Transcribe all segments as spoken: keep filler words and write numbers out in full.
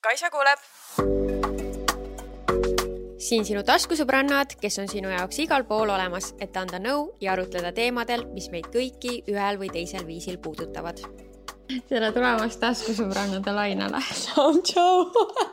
Kaisa kuuleb. Siin sinu taskusõbrannad, kes on sinu jaoks igal pool olemas, et anda nõu ja arutleda teemadel, mis meid kõiki ühel või teisel viisil puudutavad. Tere tulemast taskusõbrannade lainele. Tšau, tšau.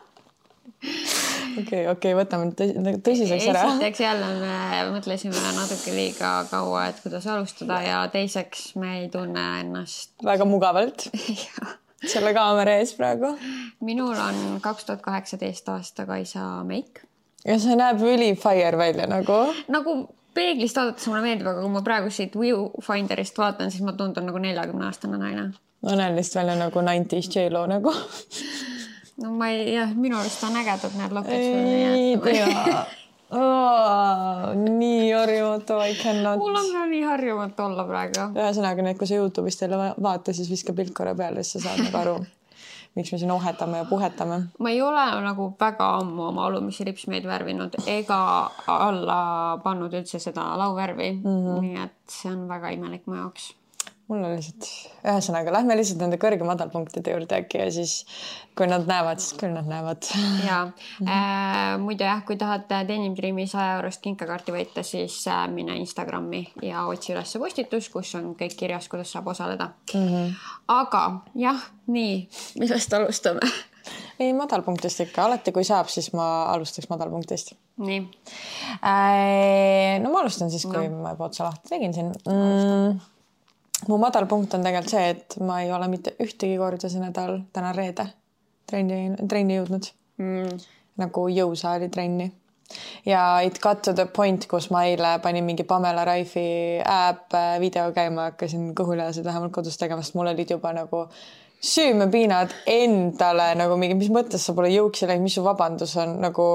Okei, okei, võtame tõsiseks ära. Esiteks jälle me mõtlesime natuke liiga kaua, et kuidas alustada ja teiseks me ei tunne ennast väga mugavalt selle kaamera ees praegu. Minul on kaks tuhat kaheksateist aasta Kaisa meik. Ja see näeb üli fire välja nagu? Nagu peeglist vaadates mulle meeldib, aga kui ma praegu siit Viewfinderist vaatan, siis ma tundun nagu neljakümne aastane naine. No näen lihtsalt välja nagu nineties J-Lo nagu. No ma ei, jah, minu arust on ägedad need lokid. Ei tea. Oh, nii harjumatu, I cannot. Mul on ka nii harjumatu olla praegu. Ühesõnaga, need, kui sa YouTube'ist teile vaata, siis viska pilt korra peale, siis sa saad nagu aru, miks me siin ohetame ja puhetame. Ma ei ole nagu väga ammu oma alumisi ripsmeid värvinud ega alla pannud üldse seda lauvärvi. Mm-hmm. Nii et see on väga imelik mu jaoks. Mul on lihtsalt, ühesõnaga, lähme lihtsalt nende kõrge madalpunktide juurde äkki ja siis kui nad näevad, siis küll nad näevad. Ja, äh, muidu jah, kui tahad Denim Dreami saja eurost kinkakaarti võita, siis mine Instagrami ja otsi üles postitus, kus on kõik kirjas, kuidas saab osaleda. Mm-hmm. Aga jah, nii, millest alustame? Ei, madalpunktist ikka. Alati kui saab, siis ma alustaks madalpunktist. Nii. Äh, no ma alustan siis, kui no. ma juba otsa lahti tegin siin. Mm. Mu madalpunkt on tegelikult see, et ma ei ole mitte ühtegi korda see nädal täna reede trenni, trenni jõudnud. Mm. Nagu jõusaali trenni. Ja it got to the point, kus ma eile panin mingi Pamela Raifi äpp video käima, hakkasin kõhulihased vähemalt kodus tegemast. Mul olid juba nagu süümepiinad endale, nagu mingi, mis mõttes sa pole jõuksi läinud, mis su vabandus on, nagu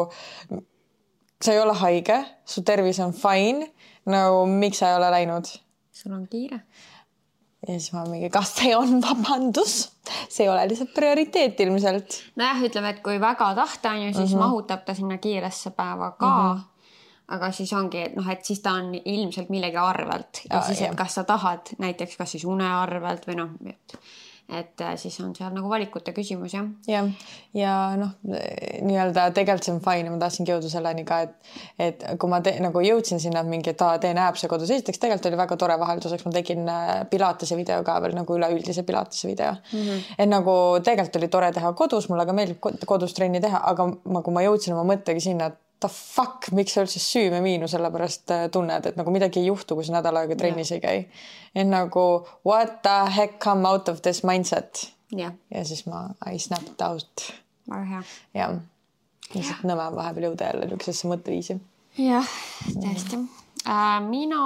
sa ei ole haige, su tervis on fine, nagu miks sa ei ole läinud? Sul on kiire. Ja siis ma mingi, kas see on vabandus? See ei ole lihtsalt prioriteet ilmselt. No jah, ütleme, et kui väga tahta on ju, siis mm-hmm. mahutab ta sinna kiiresse päeva ka. Mm-hmm. Aga siis ongi, et, noh, et siis ta on ilmselt millegi arvelt. Ja, ja siis, et kas sa tahad näiteks kas siis une arvelt või noh, et, et siis on seal nagu valikute küsimus, jah. Ja, ja noh, nii-öelda tegelikult see on fine ja ma tahtsingi jõuda selleni ka, et, et kui ma te, nagu jõudsin sinna mingi, et teen ääpse kodus, esiteks tegelikult oli väga tore vahelduseks, ma tegin pilatese video ka veel nagu üleüldise pilatese video. Mm-hmm. Et nagu tegelikult oli tore teha kodus, mulle ka meeldib kodus trenni teha, aga ma, kui ma jõudsin oma mõttegi sinna, et ta fuck, miks sa üldse süüme miinu sellepärast tunned, et nagu midagi ei juhtu, kui sa nädal aega trennis ja. ei käi. Et nagu what the heck come out of this mindset? Ja, ja siis ma I snapped out. Väga hea. Ja, lihtsalt nõme vahepeal jõuda jälle niisugusesse mõtteviisi. Jah, tõesti. Äh, mina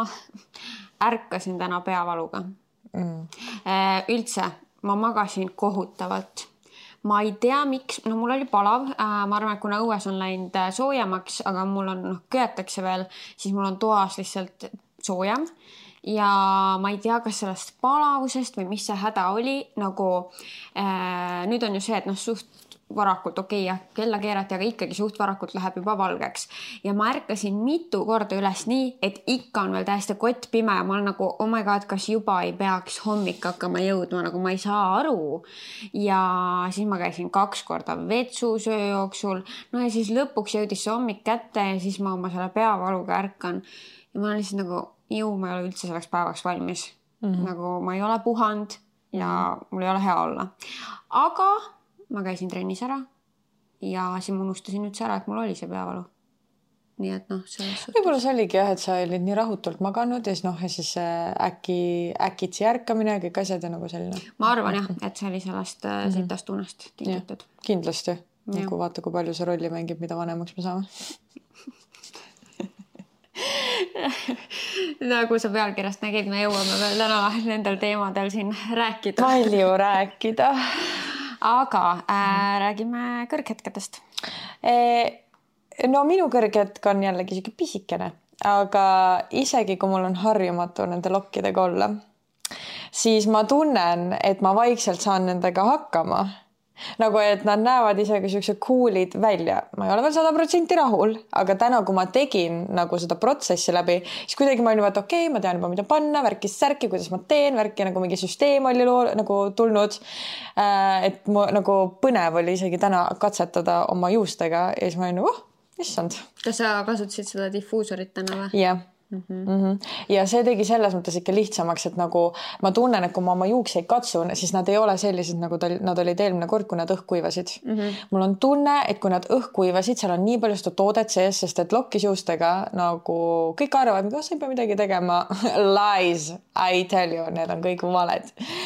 ärkasin täna peavaluga. Mm. Äh, üldse, ma magasin kohutavalt. Ma ei tea, miks, no mul oli palav, ma arvan, et kuna õues on läinud soojamaks, aga mul on, noh, köetakse veel, siis mul on toas lihtsalt soojam ja ma ei tea, kas sellest palavusest või mis see häda oli, nagu äh, nüüd on ju see, et noh, suht varakult, okei, ja kella keerati, aga ikkagi suht varakult läheb juba valgeks. Ja ma ärkasin mitu korda üles nii, et ikka on veel täiesti kott pime ja ma olen nagu, oh my god, kas juba ei peaks hommik hakkama jõudma, nagu ma ei saa aru. Ja siis ma käisin kaks korda vetsusöö jooksul, no ja siis lõpuks jõudis see hommik kätte ja siis ma oma selle peavaluga ärkan. Ja ma olen lihtsalt nagu, ju ma ei ole üldse selleks päevaks valmis. Mm-hmm. Nagu ma ei ole puhand ja mul ei ole hea olla. Aga ma käisin trennis ära ja siis ma unustasin üldse ära, et mul oli see peavalu. Nii et noh, selles suhtes. Võib-olla see oligi jah, et sa olid nii rahutult maganud ja siis noh, ja siis äkki, äkitsi ärkamine ja kõik asjad ja nagu selline. Ma arvan jah, et see oli sellest mm-hmm. sitast unest tingitud. Kindlasti. Nagu vaata, kui palju see rolli mängib, mida vanemaks me saame. Nagu sa pealkirjast nägid, me jõuame veel täna nendel teemadel siin rääkida. Palju rääkida. Aga äh, räägime kõrghetkedest. No minu kõrghetk on jällegi siuke pisikene, aga isegi kui mul on harjumatu nende lokkidega olla, siis ma tunnen, et ma vaikselt saan nendega hakkama nagu, et nad näevad isegi siuksed cool'id välja. Ma ei ole veel sada protsenti rahul, aga täna, kui ma tegin nagu seda protsessi läbi, siis kuidagi ma olin, et okei, okay, ma tean juba, mida panna, värkis särki, kuidas ma teen, värki nagu mingi süsteem oli loo, nagu tulnud. Et mu nagu põnev oli isegi täna katsetada oma juustega ja siis ma olin, oh, issand. Kas sa kasutasid seda diffuusorit täna või? Jah. Mm -hmm. Mm -hmm. Ja see tegi selles mõttes ikka lihtsamaks, et nagu ma tunnen, et kui ma oma juukseid katsun, siis nad ei ole sellised, nagu nad olid eelmine kord, kui nad õhkuivasid. Mm -hmm. Mul on tunne, et kui nad õhkuivasid, seal on nii palju seda toodet sees, sest et lokkisjuustega nagu kõik arvavad, kas ei pea midagi tegema. Lies, I tell you, need on kõik valed.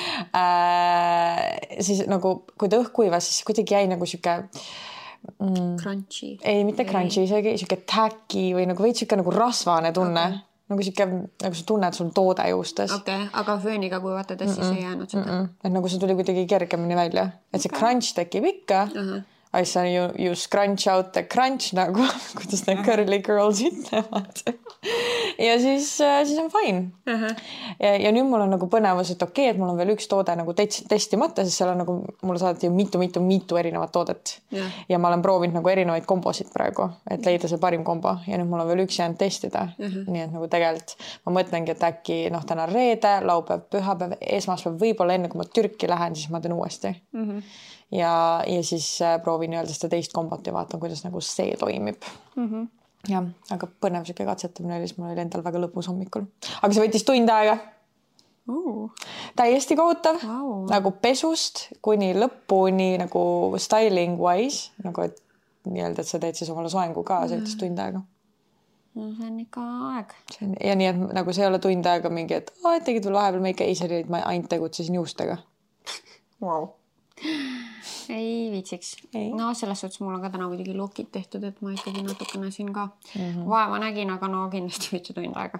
Äh, siis nagu, kui ta õhkuivas, siis kuidagi jäi nagu siuke Mm. Crunchy. Ei, mitte crunchy, isegi siuke tacky või nagu veits siuke nagu rasvane tunne. Okay. Nagu siuke, nagu sa tunned, sul toode juustes. Okei, okay. Aga fööniga kuivatades mm -mm. siis ei jäänud seda? Mm -mm. Et nagu see tuli kuidagi kergemini välja. Et see okay. crunch tekib ikka. Uh -huh. I saw you, you scrunch out the crunch nagu, kuidas need curly girls ütlevad. Ja siis, siis on fine. Uh -huh. ja, ja nüüd mul on nagu põnevus, et okei, okay, et mul on veel üks toode nagu testimata, sest seal on nagu, mulle saadeti ju mitu, mitu, mitu erinevat toodet. Yeah. Ja ma olen proovinud nagu erinevaid kombosid praegu, et leida see parim kombo. Ja nüüd mul on veel üks jäänud testida. Uh -huh. Nii et nagu tegelikult ma mõtlengi, et äkki noh, täna reede, laupäev, pühapäev, esmaspäev, võib-olla enne kui ma Türki lähen, siis ma teen uuesti. Uh -huh. Ja, ja siis proovin öelda seda teist kombot ja vaatan, kuidas nagu see toimib. Mm -hmm. Ja, aga põnev siuke katsetamine oli, siis mul oli endal väga lõpus hommikul. Aga see võttis tund aega. Uh. Täiesti kohutav. Wow. Nagu pesust kuni lõpuni nagu styling wise, nagu et nii-öelda, et sa teed siis omale soengu ka, see võttis tund aega. No, see on ikka aeg. On, ja nii, et nagu see ei ole tund aega mingi, et oh, et tegid veel vahepeal meika, ei, see oli, et ma ainult tegutsesin juustega. Wow. Ei viitsiks. Ei. No selles suhtes mul on ka täna muidugi lookid tehtud, et ma ikkagi natukene siin ka mm -hmm. vaeva nägin, aga no kindlasti võtsi tund aega.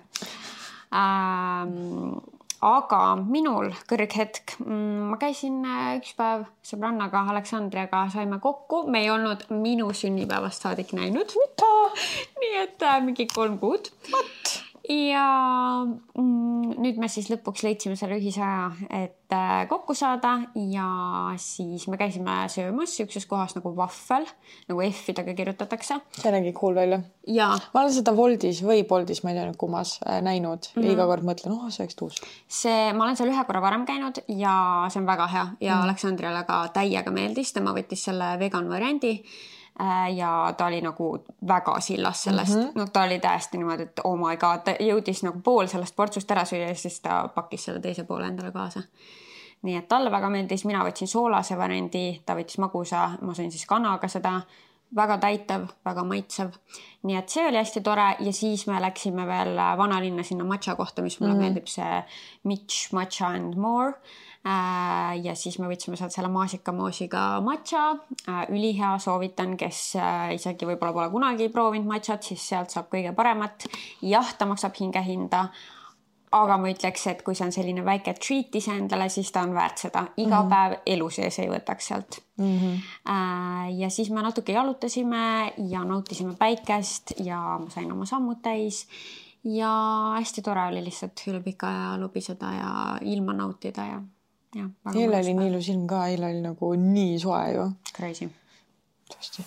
Ähm, aga minul kõrghetk, ma käisin üks päev sõbrannaga Aleksandriaga, saime kokku, me ei olnud minu sünnipäevast saadik näinud. Mida? Nii et äh, mingi kolm kuud. What? Ja mm, nüüd me siis lõpuks leidsime selle ühise aja, et äh, kokku saada ja siis me käisime söömas siukses kohas nagu Waffel, nagu F-idega kirjutatakse. See nägi cool välja. Ja. Ma olen seda Woldis või Boldis, ma ei tea nüüd kummas, äh, näinud mm. ja iga kord mõtlen, oh, see oleks tuus. See, ma olen seal ühe korra varem käinud ja see on väga hea ja mm. Aleksandriale ka täiega meeldis, tema võttis selle vegan variandi. Ja ta oli nagu väga sillas sellest. Mm -hmm. No ta oli täiesti niimoodi, et oh my god, ta jõudis nagu pool sellest portsust ära süüa ja siis ta pakkis selle teise poole endale kaasa. Nii et talle väga meeldis, mina võtsin soolase variandi, ta võttis magusa, ma sõin siis kanaga seda, väga täitev, väga maitsev. Nii et see oli hästi tore ja siis me läksime veel vanalinna sinna matcha kohta, mis mulle mm -hmm. meeldib see Mitch Matcha and More. Ja siis me võtsime sealt selle maasikamoosiga matcha, ülihea, soovitan, kes isegi võib-olla pole kunagi proovinud matchat, siis sealt saab kõige paremat. Jah, ta maksab hingehinda, aga ma ütleks, et kui see on selline väike treat ise endale, siis ta on väärt seda. Iga mm -hmm. päev elu sees ei võtaks sealt. Mm -hmm. Ja siis me natuke jalutasime ja nautisime päikest ja ma sain oma sammud täis. Ja hästi tore oli lihtsalt üle pika ja lobiseda ja ilma nautida ja Ja, eile oli nii ilus ilm ka, eile oli nagu nii soe ju. Crazy. Tõesti.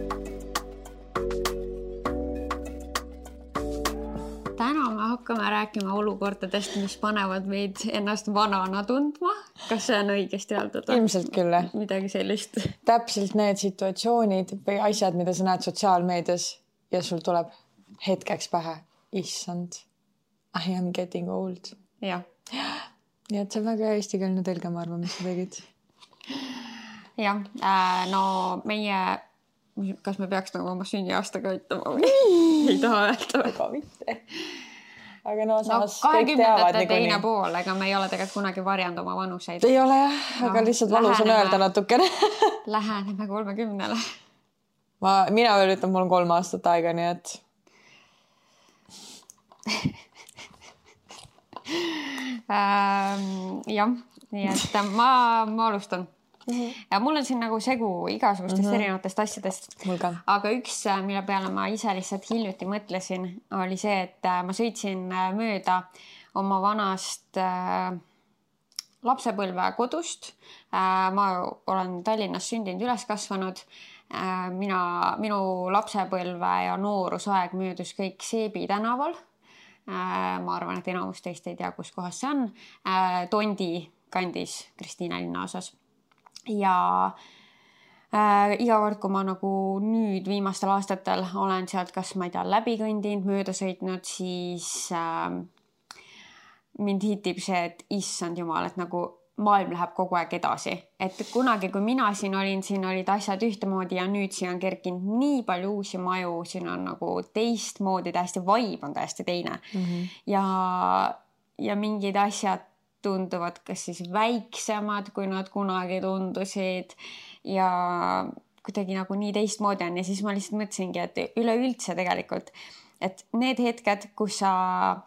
Täna me hakkame rääkima olukordadest, mis panevad meid ennast vanana tundma. Kas see on õigesti öeldud? Ilmselt küll. Midagi sellist. Täpselt need situatsioonid või asjad, mida sa näed sotsiaalmeedias ja sul tuleb hetkeks pähe. Issand, I am getting old. Jah. Nii et see on väga eestikeelne tõlge, ma arvan, mis sa tegid. Jah, äh, no meie, kas me peaks nagu oma sünniaastaga ütlema või? Ei taha öelda. Aga mitte. Aga no samas no, kõik teavad niikuinii. Teine pool, ega me ei ole tegelikult kunagi varjanud oma vanuseid. Ei ole jah, aga no, lihtsalt valus on öelda natukene. Läheneme kolmekümnele. Ma, mina veel ütlen, mul on kolm aastat aega, nii et... Ähm, jah, nii et ma, ma alustan. Mm -hmm. Ja mul on siin nagu segu igasugustest mm -hmm. erinevatest asjadest. Aga üks, mille peale ma ise lihtsalt hiljuti mõtlesin, oli see, et ma sõitsin mööda oma vanast äh, lapsepõlve kodust. Ma olen Tallinnas sündinud, üles kasvanud. Mina, minu lapsepõlve ja noorusaeg möödus kõik Seebi tänaval. Ma arvan, et enamus teist ei tea, kus kohas see on. Tondi kandis Kristiine linnaosas. Ja äh, iga kord, kui ma nagu nüüd viimastel aastatel olen sealt, kas ma ei tea, läbi kõndinud, mööda sõitnud, siis äh, mind hitib see, et issand jumal, et nagu maailm läheb kogu aeg edasi. Et kunagi, kui mina siin olin, siin olid asjad ühtemoodi ja nüüd siin on kerkinud nii palju uusi maju, siin on nagu teistmoodi, täiesti vibe on täiesti teine. Mm-hmm. Ja, ja mingid asjad tunduvad kas siis väiksemad, kui nad kunagi tundusid ja kuidagi nagu nii teistmoodi on. Ja siis ma lihtsalt mõtlesingi, et üleüldse tegelikult, et need hetked, kus sa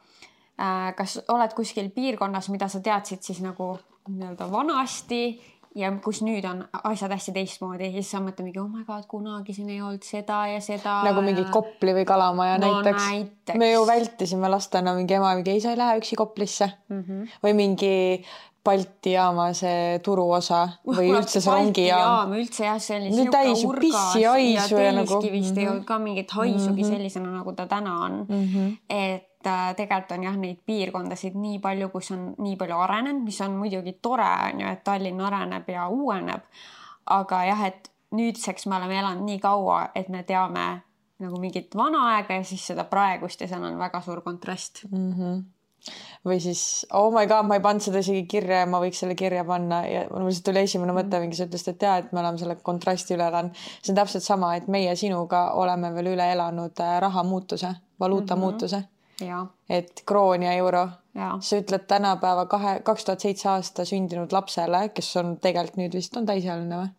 äh, kas oled kuskil piirkonnas, mida sa teadsid siis nagu nii-öelda vanasti ja kus nüüd on asjad hästi teistmoodi ja siis sa mõtled mingi, oh my god, kunagi siin ei olnud seda ja seda. Nagu mingi ja... Kopli või Kalamaja no, näiteks. näiteks. Me ju vältisime lastena mingi ema, mingi ei, sa ei lähe üksi Koplisse. Mm-hmm. Või mingi Balti jaama see turuosa või uh, üldse see rongijaam. Üldse jah, see oli siuke urgas ja Telskivist mm-hmm. ei olnud ka mingit haisugi mm-hmm. sellisena, nagu ta täna on. Mm-hmm. Et äh, tegelikult on jah neid piirkondasid nii palju, kus on nii palju arenenud, mis on muidugi tore, on ju, et Tallinn areneb ja uueneb. Aga jah, et nüüdseks me oleme elanud nii kaua, et me teame nagu mingit vana aega ja siis seda praegust ja seal on väga suur kontrast. Mhm. Või siis, oh my god, ma ei pannud seda isegi kirja ja ma võiks selle kirja panna ja mul lihtsalt tuli esimene mõte mingi, sa ütlesid, et tea, et me oleme selle kontrasti üle elanud. See on täpselt sama, et meie sinuga oleme veel üle elanud raha muutuse, valuuta mm-hmm. muutuse. Ja. Et kroon ja euro. Ja. Sa ütled tänapäeva kahe, kaks tuhat seitse aasta sündinud lapsele, kes on tegelikult nüüd vist on täisealine või?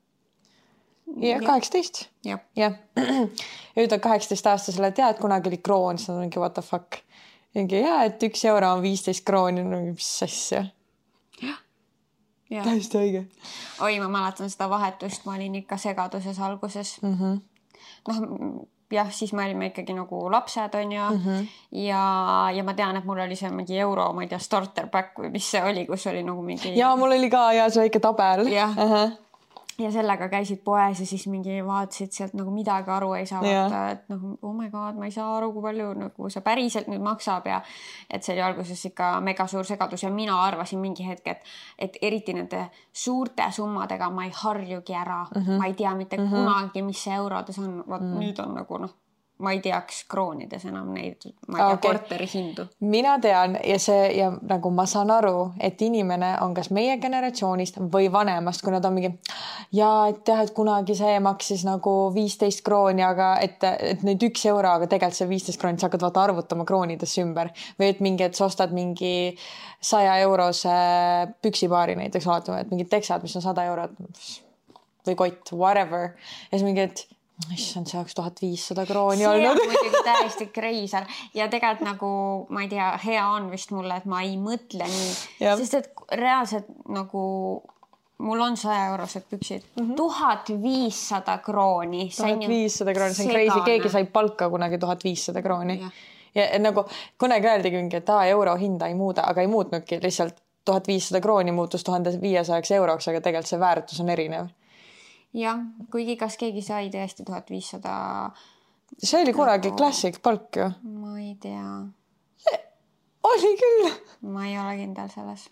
Ja kaheksateist. Ja. Ja. Ütled kaheksateist aastasele, tead, kunagi oli kroon, siis on mingi what the fuck. Mingi, jah, et üks euro on viisteist krooni, no mis asja. Jah. Ja. Täiesti õige. Oi, ma mäletan seda vahetust, ma olin ikka segaduses alguses. Mm-hmm. Noh, jah, siis me olime ikkagi nagu lapsed, on ju. Mm-hmm. Ja, ja ma tean, et mul oli see mingi euro, ma ei tea, starter pack või mis see oli, kus oli nagu mingi... Ja, mul oli ka ja see väike tabel. Jah. Uh-huh. Ja sellega käisid poes ja siis mingi vaatasid sealt nagu midagi aru ei saa vaata, et noh, oh my god, ma ei saa aru, kui palju nagu see päriselt nüüd maksab ja et see oli alguses ikka mega suur segadus ja mina arvasin mingi hetk, et, et eriti nende suurte summadega ma ei harjugi ära. Mm-hmm. Ma ei tea mitte mm-hmm. kunagi, mis see eurodes on. Vaat mm-hmm. nüüd on nagu noh, ma ei teaks kroonides enam neid, ma ei tea, okay. Korteri hindu. Mina tean ja see ja nagu ma saan aru, et inimene on kas meie generatsioonist või vanemast, kui nad on mingi ja et jah, et kunagi see maksis nagu viisteist krooni, aga et, et nüüd üks euro, aga tegelikult see viisteist krooni, sa hakkad vaata arvutama kroonidesse ümber või et mingi, et sa ostad mingi saja eurose püksipaari näiteks oletame, et mingid teksad, mis on sada eurot või kott, whatever ja siis mingi, et issand, see oleks tuhat viissada krooni see olnud. See on muidugi täiesti kreisar ja tegelikult nagu, ma ei tea, hea on vist mulle, et ma ei mõtle nii, Jab. Sest et reaalselt nagu mul on saja eurosed püksid. Tuhat viissada krooni. Tuhat viissada krooni, see on crazy. Keegi sai palka kunagi tuhat viissada krooni. Ja, ja nagu kunagi öeldigi mingi, et aa, euro hinda ei muuda, aga ei muutnudki. Lihtsalt tuhat viissada krooni muutus tuhande viiesajaks euroks, aga tegelikult see väärtus on erinev. Jah, kuigi kas keegi sai tõesti tuhat viissada... See oli kunagi nagu... klassik palk ju. Ma ei tea. See oli küll. Ma ei ole kindel selles.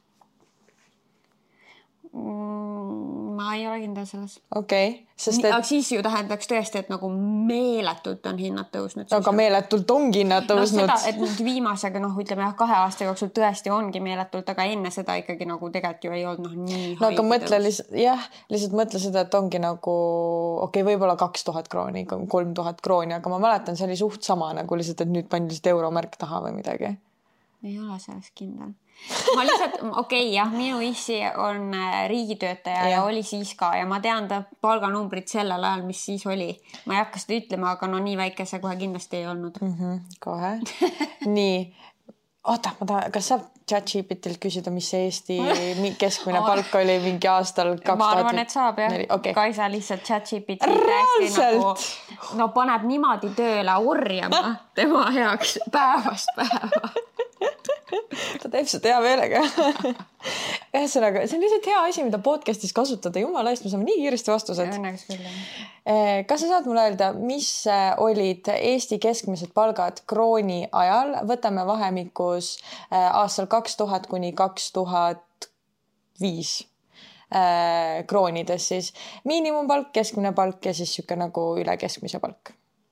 Ma ei ole kindel selles. Okei. Okay, sest et... Aga siis ju tähendaks tõesti, et nagu meeletult on hinnad tõusnud. Aga on... meeletult ongi hinnad tõusnud. No seda, et nüüd viimasega, noh, ütleme jah, kahe aasta jooksul tõesti ongi meeletult, aga enne seda ikkagi nagu tegelikult ju ei olnud noh, nii no, aga mõtle lihtsalt, jah, lihtsalt mõtle seda, et ongi nagu, okei, okay, võib-olla kaks tuhat krooni, kolm tuhat krooni, aga ma mäletan, see oli suht sama nagu lihtsalt, et nüüd pandi lihtsalt euromärk taha või midagi. Ei ole selles kindel. Ma lihtsalt, okei, okay, jah, minu issi on riigitöötaja ja. ja oli siis ka ja ma tean ta palganumbrit sellel ajal, mis siis oli. Ma ei hakka seda ütlema, aga no nii väike see kohe kindlasti ei olnud. Mm-hmm, kohe. Nii, oota, ma tahan, kas saab ChatGPTilt küsida, mis see Eesti keskmine oh. palk oli mingi aastal kaks tuhat? Ma arvan, et saab jah. Okay. Kaisa lihtsalt ChatGPT nagu, no paneb niimoodi tööle orjama tema heaks päevast päeva. Ta teeb seda hea meelega. ühesõnaga, see on lihtsalt hea asi, mida podcastis kasutada. Jumala eest, me saame nii kiiresti vastused. Õnneks küll. Kas sa saad mulle öelda, mis olid Eesti keskmised palgad krooni ajal? Võtame vahemikus aastal kaks tuhat kuni kaks tuhat viis kroonides siis. Miinimumpalk, keskmine palk ja siis siuke nagu üle keskmise palk.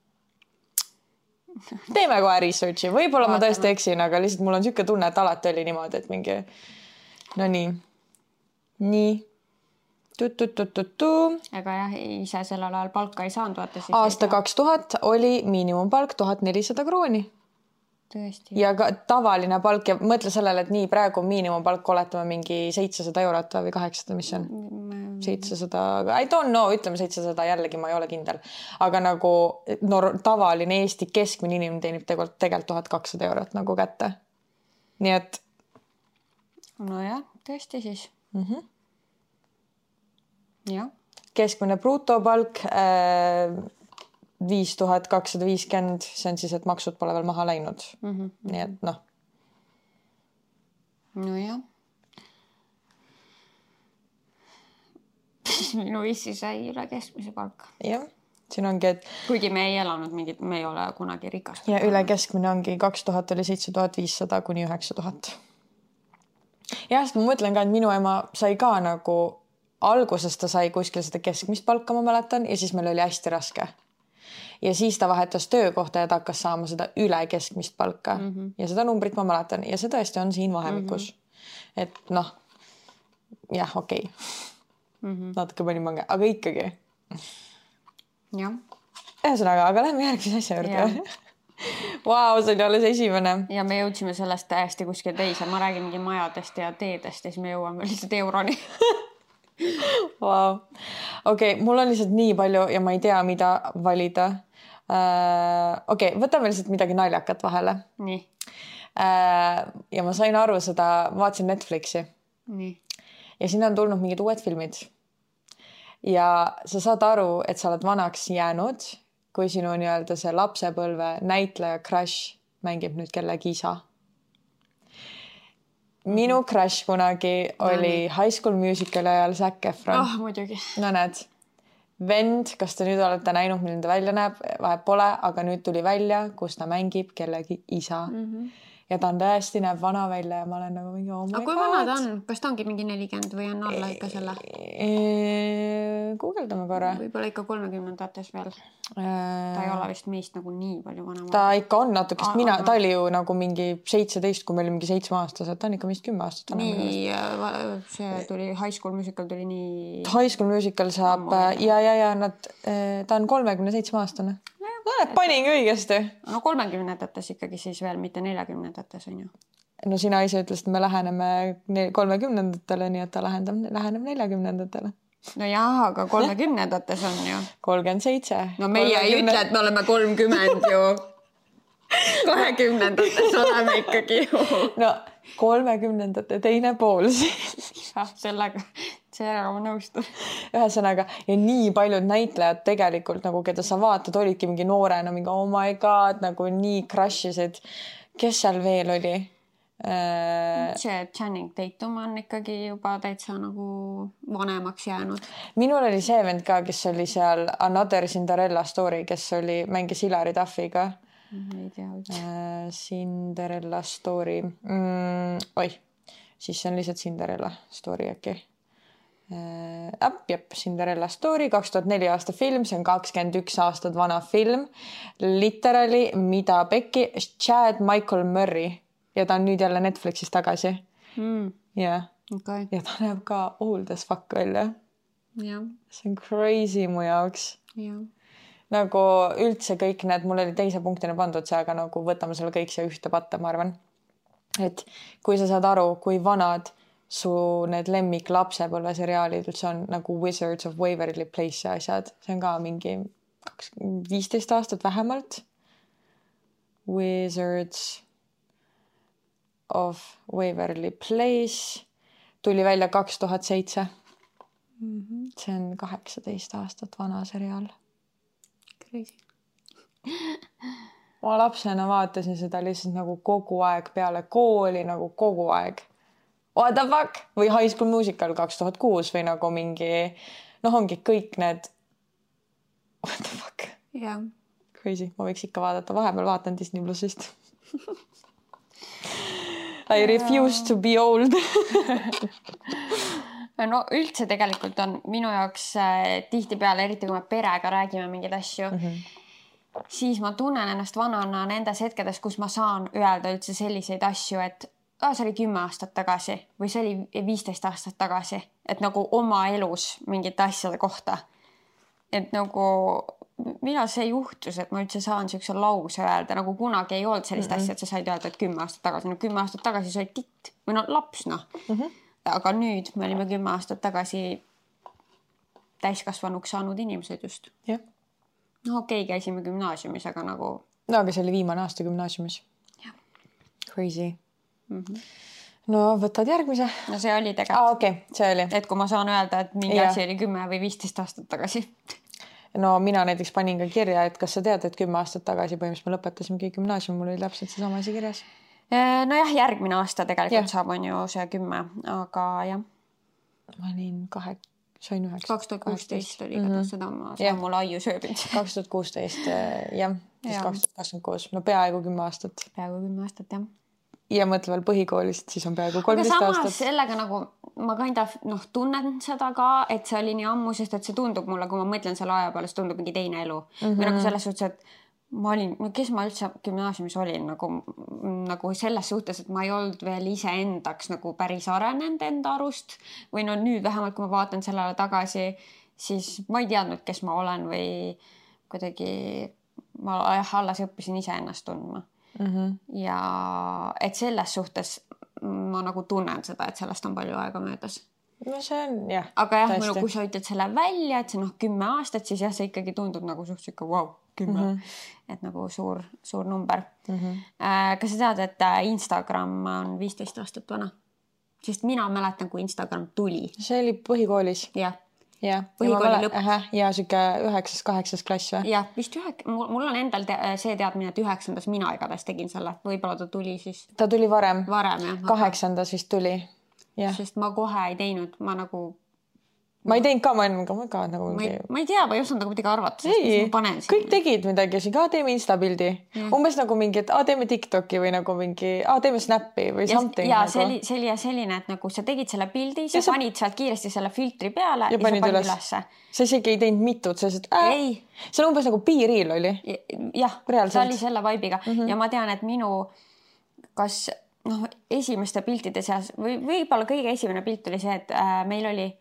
Teeme kohe researchi. Võib-olla ma tõesti eksin, aga lihtsalt mul on siuke tunne, et alati oli niimoodi, et mingi no nii. Nii. Tu-tu-tu-tu-tu. Ega jah, ise sellel ajal palka ei saanud. Vaata, siis aasta kaks tuhat oli miinimumpalk tuhat nelisada krooni. Tõesti. Ja ka tavaline palk ja mõtle sellele, et nii praegu miinimumpalk oletame mingi seitsesada eurot või kaheksasada, mis on? seitsesada, I don't know, ütleme seitsesada, jällegi ma ei ole kindel. Aga nagu no, tavaline Eesti keskmine inimene teenib tegelikult, tegelikult tuhat kakssada eurot nagu kätte. Nii et no jah, tõesti siis. Mm-hmm. Ja. Keskmine brutopalk äh, viis tuhat kakssada viiskümmend, see on siis, et maksud pole veel maha läinud. Mm-hmm. Nii et noh. No jah. Minu issi sai üle keskmise palka. Jah, siin ongi, et kuigi me ei elanud mingit, me ei ole kunagi rikast. Ja üle keskmine ongi kaks tuhat oli seitse tuhat viissada kuni üheksa tuhat. Jah, sest ma mõtlen ka, et minu ema sai ka nagu alguses ta sai kuskil seda keskmist palka, ma mäletan, ja siis meil oli hästi raske. Ja siis ta vahetas töökohta ja ta hakkas saama seda üle keskmist palka. Mm-hmm. Ja seda numbrit ma mäletan. Ja see tõesti on siin vahemikus. Mm-hmm. Et noh, jah, okei. Okay. Mm-hmm. Natuke pani mange, aga ikkagi. Jah. Ühesõnaga, aga lähme järgmise asja juurde. Vau, see oli alles esimene. Ja me jõudsime sellest täiesti kuskil teise. Ma räägin mingi majadest ja teedest ja siis me jõuame lihtsalt euroni. Vau. Okei, mul on lihtsalt nii palju ja ma ei tea, mida valida. Uh, Okei, okay, võtame lihtsalt midagi naljakat vahele. Nii. Uh, ja ma sain aru seda, vaatasin Netflixi. Nii. Ja sinna on tulnud mingid uued filmid. Ja sa saad aru, et sa oled vanaks jäänud, kui sinu nii-öelda see lapsepõlve näitleja crush mängib nüüd kellegi isa. Minu crush kunagi oli no, High School Musical ajal Zac Efron. Oh, muidugi. No näed, vend, kas te nüüd olete näinud, milline ta välja näeb? Vahet pole, aga nüüd tuli välja, kus ta mängib kellegi isa. Mm-hmm. Ja ta on tõesti näeb vana välja ja ma olen nagu mingi oh my aga kui God. Vana ta on? Kas ta ongi mingi nelikümmend või on alla ikka selle? Guugeldame korra. Võib-olla ikka kolmekümnendates veel. Ta ei ole vist meist nagu nii palju vana. Ta ikka on natukest. Mina, ta oli ju nagu mingi seitseteist, kui meil oli mingi seitsme aastased. Ta on ikka meist kümme aastat. Nii, see tuli High School Musical tuli nii... High School Musical saab ja, ja, ja nad, ta on kolmekümne seitsme aastane. No, paningi õigesti. No kolmekümnendates ikkagi siis veel, mitte neljakümnendates on ju. No sina ise ütlesid, et me läheneme kolmekümnendatele, nii et ta läheneb, läheneb neljakümnendatele. No jah, aga kolmekümnendates on ju. kolmkümmend seitse. No meie kolmekümne... ei ütle, et me oleme kolmkümmend ju. kahekümnendates oleme ikkagi ju. No kolmekümnendate teine pool. jah, sellega... Sellega ma nõustun. Ühesõnaga, ja nii paljud näitlejad tegelikult, nagu keda sa vaatad, olidki mingi noorena, mingi oh my God, nagu nii crushisid. Kes seal veel oli? See Channing Tatum on ikkagi juba täitsa nagu vanemaks jäänud. Minul oli see vend ka, kes oli seal Another Cinderella Story, kes oli mängis Hilary Duffiga. Ei tea. Cinderella Story. Mm, oih, siis see on lihtsalt Cinderella Story äkki. Äpp, jep, Cinderella Story, kaks tuhat neli aasta film, see on kakskümmend üks aastat vana film. Literally, mida pekki, Chad Michael Murray ja ta on nüüd jälle Netflixis tagasi. Mm. Yeah. Okay. Ja ta näeb ka old as fuck välja. Yeah. See on crazy mu jaoks. Yeah. Nagu üldse kõik need, mul oli teise punktina pandud see, aga nagu võtame selle kõik see ühte patta, ma arvan. Et kui sa saad aru, kui vanad su need lemmik lapsepõlve seriaalid üldse on nagu Wizards of Waverly Place ja asjad. See on ka mingi viisteist aastat vähemalt. Wizards of Waverly Place tuli välja kaks tuhat seitse. Mm-hmm. See on kaheksateist aastat vana seriaal. Crazy. Ma lapsena vaatasin seda lihtsalt nagu kogu aeg peale kooli, nagu kogu aeg. what the fuck või High School Musical kaks tuhat kuus või nagu mingi, noh ongi kõik need what the fuck. Yeah. Crazy, ma võiks ikka vaadata, vahepeal vaatan Disney Plusist. I refuse to be old. No üldse tegelikult on minu jaoks äh, tihtipeale, eriti kui me perega räägime mingeid asju, mm-hmm. siis ma tunnen ennast vanana nendes hetkedes, kus ma saan öelda üldse selliseid asju, et ah, see oli kümme aastat tagasi või see oli viisteist aastat tagasi, et nagu oma elus mingite asjade kohta. Et nagu mina see juhtus, et ma üldse saan siukse lause öelda, nagu kunagi ei olnud sellist mm-hmm. asja, et sa said öelda, et kümme aastat tagasi, no kümme aastat tagasi sa olid titt või no laps, noh. Mm-hmm. Aga nüüd me olime kümme aastat tagasi täiskasvanuks saanud inimesed just. Yeah. No okei, okay, käisime gümnaasiumis, aga nagu... No aga see oli viimane aasta gümnaasiumis. Yeah. Crazy. Mm-hmm. No võtad järgmise. No see oli tegelikult. Ah, okei, okay. See oli. Et kui ma saan öelda, et mingi yeah. asi oli kümme või viisteist aastat tagasi. No mina näiteks panin ka kirja, et kas sa tead, et kümme aastat tagasi põhimõtteliselt me lõpetasimegi gümnaasium, mul oli täpselt see sama asi kirjas. No jah, järgmine aasta tegelikult ja. Saab on ju see kümme, aga jah. Ma olin kahe, sain üheks. kaks tuhat kuusteist oli mm-hmm. seda ma seda mul aiu sööbinud. kaks tuhat kuusteist, jah, siis kaks tuhat kakskümmend kuus, no peaaegu kümme aastat. Peaaegu kümme aastat, jah. Ja mõtle veel põhikoolist, siis on peaaegu kolmteist aastat. Aga samas sellega nagu ma kinda noh, tunnen seda ka, et see oli nii ammu, sest et see tundub mulle, kui ma mõtlen selle aja peale, see tundub mingi teine elu. Mm-hmm. Või nagu selles suhtes, et ma olin, kes ma üldse gümnaasiumis olin nagu, nagu selles suhtes, et ma ei olnud veel ise endaks nagu päris arenenud enda arust või no nüüd vähemalt, kui ma vaatan sellele tagasi, siis ma ei teadnud, kes ma olen või kuidagi ma jah, alles õppisin ise ennast tundma. Mm-hmm. Ja et selles suhtes ma nagu tunnen seda, et sellest on palju aega möödas. No see on, jah. Aga jah, no, kui sa ütled selle välja, et see noh kümme aastat, siis jah, see ikkagi tundub nagu suht ikka wow, kümme. Mm-hmm. Et nagu suur, suur number. Mm-hmm. Äh, kas sa tead, et Instagram on viisteist aastat vana? Sest mina mäletan, kui Instagram tuli. See oli põhikoolis. Jah. Ja, põhikooli lõpp. Aha, ja süke üheksas, kaheksas klass või? Ja, vist ühek... Mul on endal te... see teadmine, et üheksandas mina igatahes tegin selle. Võib-olla ta tuli siis... Ta tuli varem. Varem, jah. Kaheksandas vist tuli. Ja. Sest ma kohe ei teinud, ma nagu... Ma ei teinud ka, ma olen ka nagu... Ma ei, ma ei tea, ma ei osanud nagu midagi arvata. Ei, kõik tegid midagi, aa, teeme Insta-pildi. Ja. Umbes nagu mingi, et aa, teeme TikToki või nagu mingi, aa, teeme Snappi või ja, something. Ja nagu. see oli, see oli ja selline, et nagu sa tegid selle pildi, sa, sa panid sealt kiiresti selle filtri peale ja, ja panid üles. ülesse. Sa isegi ei teinud mitut, sa ütlesid, ää, ei. See on umbes nagu Be-Real oli. Jah, see oli selle vibe'iga. Mm-hmm. Ja ma tean, et minu, kas noh, esimeste piltide seas või võib-olla kõige esimene pilt oli see, et äh, meil oli